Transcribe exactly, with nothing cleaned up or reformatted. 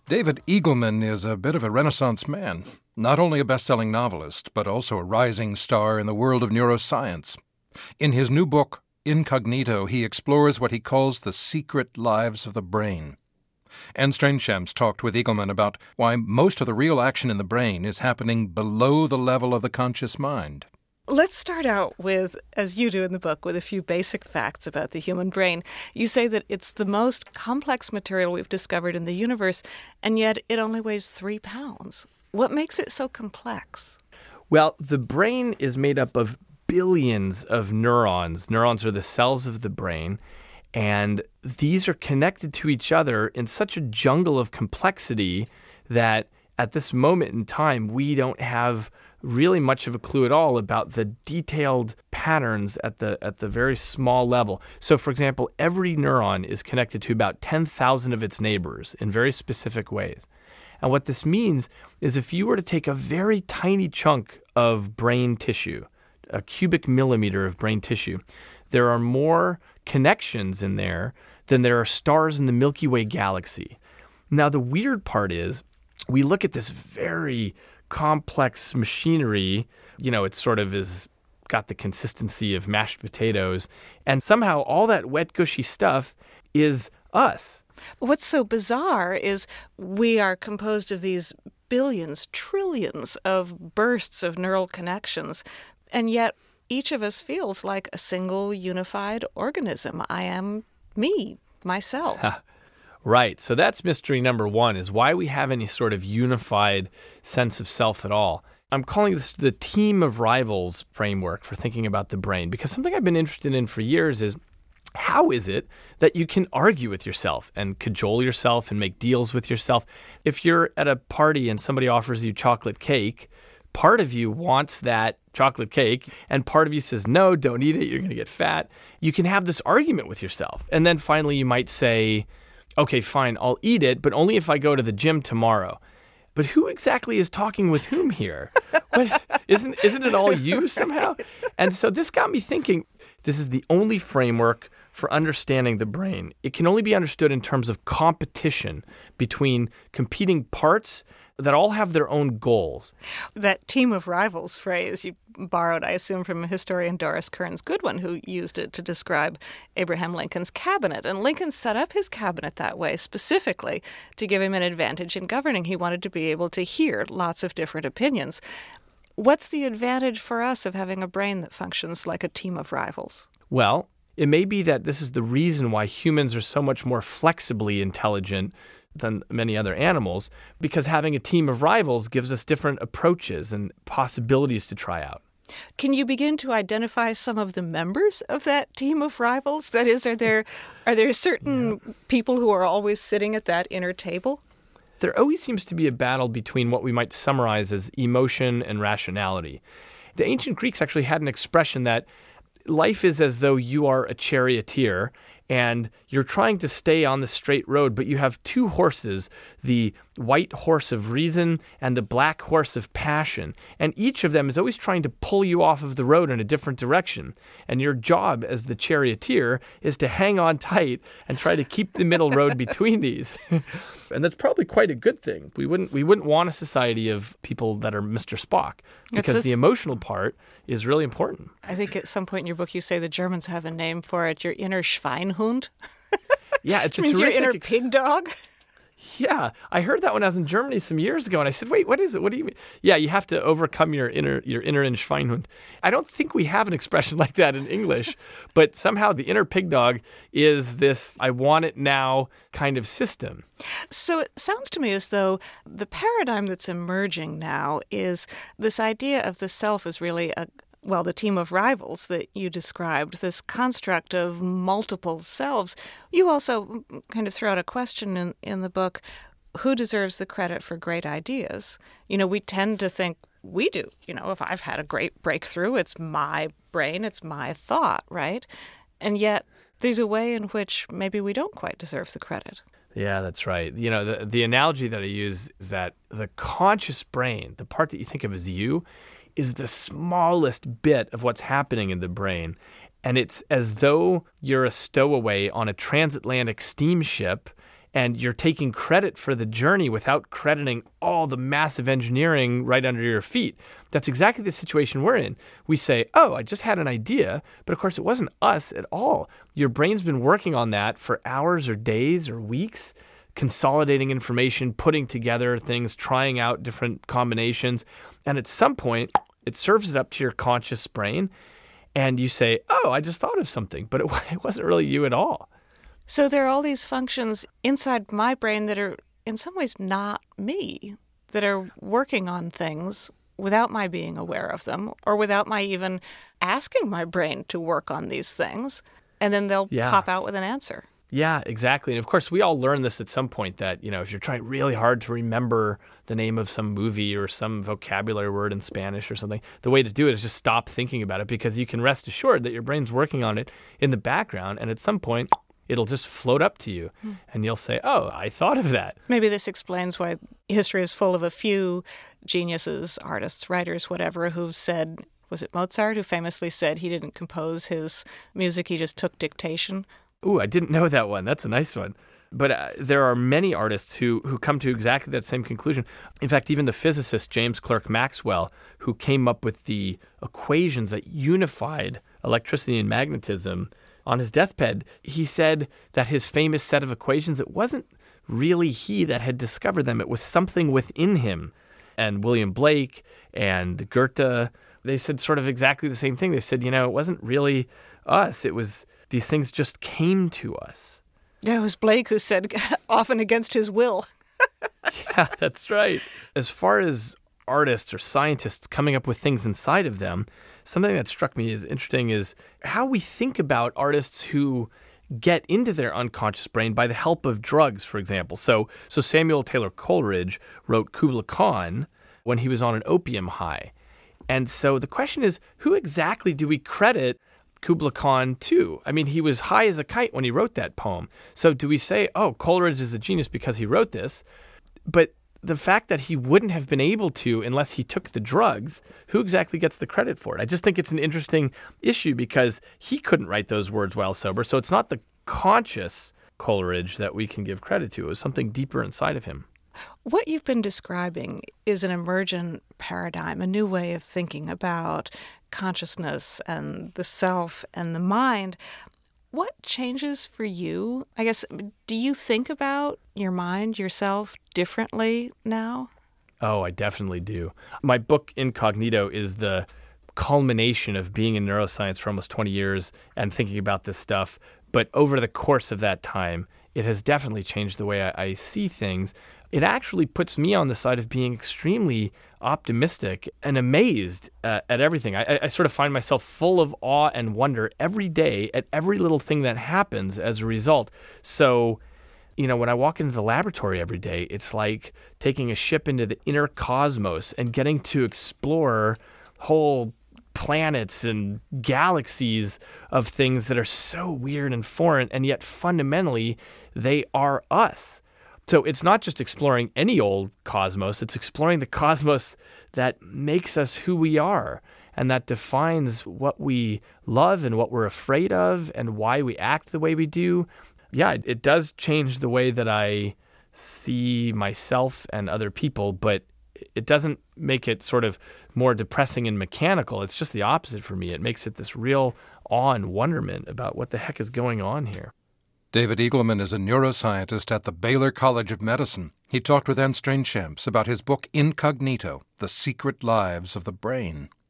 David Eagleman is a bit of a Renaissance man, not only a best-selling novelist, but also a rising star in the world of neuroscience. In his new book, Incognito, he explores what he calls the secret lives of the brain. Anne Strainchamps talked with Eagleman about why most of the real action in the brain is happening below the level of the conscious mind. Let's start out with, as you do in the book, with a few basic facts about the human brain. You say that it's the most complex material we've discovered in the universe, and yet it only weighs three pounds. What makes it so complex? Well, the brain is made up of billions of neurons. Neurons are the cells of the brain, and these are connected to each other in such a jungle of complexity that at this moment in time, we don't have really much of a clue at all about the detailed patterns at the at the very small level. So, for example, every neuron is connected to about ten thousand of its neighbors in very specific ways. And what this means is if you were to take a very tiny chunk of brain tissue, a cubic millimeter of brain tissue, there are more connections in there than there are stars in the Milky Way galaxy. Now, the weird part is we look at this very complex machinery, you know, it sort of is got the consistency of mashed potatoes, and somehow all that wet, gushy stuff is us. What's so bizarre is we are composed of these billions, trillions of bursts of neural connections, and yet each of us feels like a single unified organism. I am me, myself. Right. So that's mystery number one, is why we have any sort of unified sense of self at all. I'm calling this the team of rivals framework for thinking about the brain, because something I've been interested in for years is how is it that you can argue with yourself and cajole yourself and make deals with yourself? If you're at a party and somebody offers you chocolate cake, part of you wants that chocolate cake, and part of you says, no, don't eat it, you're going to get fat. You can have this argument with yourself. And then finally you might say, okay, fine, I'll eat it, but only if I go to the gym tomorrow. But who exactly is talking with whom here? What, isn't, isn't it all you somehow? And so this got me thinking, this is the only framework for understanding the brain. It can only be understood in terms of competition between competing parts that all have their own goals. That team of rivals phrase you borrowed, I assume, from historian Doris Kearns Goodwin, who used it to describe Abraham Lincoln's cabinet. And Lincoln set up his cabinet that way specifically to give him an advantage in governing. He wanted to be able to hear lots of different opinions. What's the advantage for us of having a brain that functions like a team of rivals? Well, it may be that this is the reason why humans are so much more flexibly intelligent than many other animals, because having a team of rivals gives us different approaches and possibilities to try out. Can you begin to identify some of the members of that team of rivals? That is, are there are there certain yeah. people who are always sitting at that inner table? There always seems to be a battle between what we might summarize as emotion and rationality. The ancient Greeks actually had an expression that life is as though you are a charioteer and you're trying to stay on the straight road, but you have two horses, the white horse of reason and the black horse of passion. And each of them is always trying to pull you off of the road in a different direction. And your job as the charioteer is to hang on tight and try to keep the middle road between these. And that's probably quite a good thing. We wouldn't we wouldn't want a society of people that are Mister Spock, because a, the emotional part is really important. I think at some point in your book you say the Germans have a name for it, your inner Schweinhund. Yeah, it's a means your terrific inner ex- pig dog. Yeah, I heard that when I was in Germany some years ago, and I said, wait, what is it? What do you mean? Yeah, you have to overcome your inner your inner Schweinhund. I don't think we have an expression like that in English, but somehow the inner pig dog is this I want it now kind of system. So it sounds to me as though the paradigm that's emerging now is this idea of the self as really a well, the team of rivals that you described, this construct of multiple selves. You also kind of throw out a question in, in the book, who deserves the credit for great ideas? You know, we tend to think we do. You know, if I've had a great breakthrough, it's my brain, it's my thought, right? And yet there's a way in which maybe we don't quite deserve the credit. Yeah, that's right. You know, the, the analogy that I use is that the conscious brain, the part that you think of as you, is the smallest bit of what's happening in the brain. And it's as though you're a stowaway on a transatlantic steamship and you're taking credit for the journey without crediting all the massive engineering right under your feet. That's exactly the situation we're in. We say, oh, I just had an idea, but of course it wasn't us at all. Your brain's been working on that for hours or days or weeks, consolidating information, putting together things, trying out different combinations. And at some point, it serves it up to your conscious brain, and you say, oh, I just thought of something, but it, it wasn't really you at all. So there are all these functions inside my brain that are in some ways not me, that are working on things without my being aware of them or without my even asking my brain to work on these things. And then they'll Yeah. pop out with an answer. Yeah, exactly. And of course, we all learn this at some point that, you know, if you're trying really hard to remember the name of some movie or some vocabulary word in Spanish or something, the way to do it is just stop thinking about it, because you can rest assured that your brain's working on it in the background. And at some point, it'll just float up to you and you'll say, oh, I thought of that. Maybe this explains why history is full of a few geniuses, artists, writers, whatever, who said, was it Mozart who famously said he didn't compose his music, he just took dictation? Ooh, I didn't know that one. That's a nice one. But uh, there are many artists who, who come to exactly that same conclusion. In fact, even the physicist James Clerk Maxwell, who came up with the equations that unified electricity and magnetism, on his deathbed, he said that his famous set of equations, it wasn't really he that had discovered them. It was something within him. And William Blake and Goethe, they said sort of exactly the same thing. They said, you know, it wasn't really us. It was these things just came to us. Yeah, it was Blake who said, often against his will. Yeah, that's right. As far as artists or scientists coming up with things inside of them, something that struck me as interesting is how we think about artists who get into their unconscious brain by the help of drugs, for example. So, so Samuel Taylor Coleridge wrote Kubla Khan when he was on an opium high. And so the question is, who exactly do we credit Kubla Khan to? I mean, he was high as a kite when he wrote that poem. So do we say, oh, Coleridge is a genius because he wrote this? But the fact that he wouldn't have been able to unless he took the drugs, who exactly gets the credit for it? I just think it's an interesting issue because he couldn't write those words while sober. So it's not the conscious Coleridge that we can give credit to. It was something deeper inside of him. What you've been describing is an emergent paradigm, a new way of thinking about consciousness and the self and the mind. What changes for you? I guess, do you think about your mind, yourself, differently now? Oh, I definitely do. My book, Incognito, is the culmination of being in neuroscience for almost twenty years and thinking about this stuff. But over the course of that time, it has definitely changed the way I, I see things. It actually puts me on the side of being extremely optimistic and amazed uh, at everything. I, I sort of find myself full of awe and wonder every day at every little thing that happens as a result. So, you know, when I walk into the laboratory every day, it's like taking a ship into the inner cosmos and getting to explore whole planets and galaxies of things that are so weird and foreign, and yet fundamentally they are us. So it's not just exploring any old cosmos, it's exploring the cosmos that makes us who we are and that defines what we love and what we're afraid of and why we act the way we do. Yeah, it does change the way that I see myself and other people, but it doesn't make it sort of more depressing and mechanical. It's just the opposite for me. It makes it this real awe and wonderment about what the heck is going on here. David Eagleman is a neuroscientist at the Baylor College of Medicine. He talked with Anne Strainchamps about his book Incognito, The Secret Lives of the Brain.